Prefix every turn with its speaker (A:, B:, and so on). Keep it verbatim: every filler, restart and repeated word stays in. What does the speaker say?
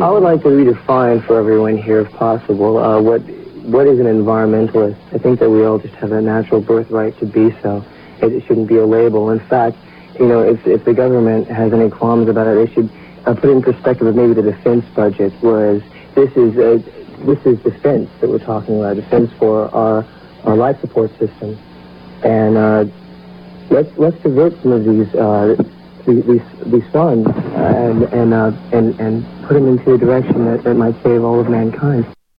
A: I would like to redefine for everyone here, if possible, uh, what what is an environmentalist. I think that we all just have a natural birthright to be so. It, it shouldn't be a label. In fact, you know, if, if the government has any qualms about it, they should uh, put it in perspective of maybe the defense budget, whereas this is uh, this is defense that we're talking about, defense for our our life support system, and uh, let's let's divert some of these uh, these these, these funds uh, and and, uh, and and put them into a direction that, that might save all of mankind.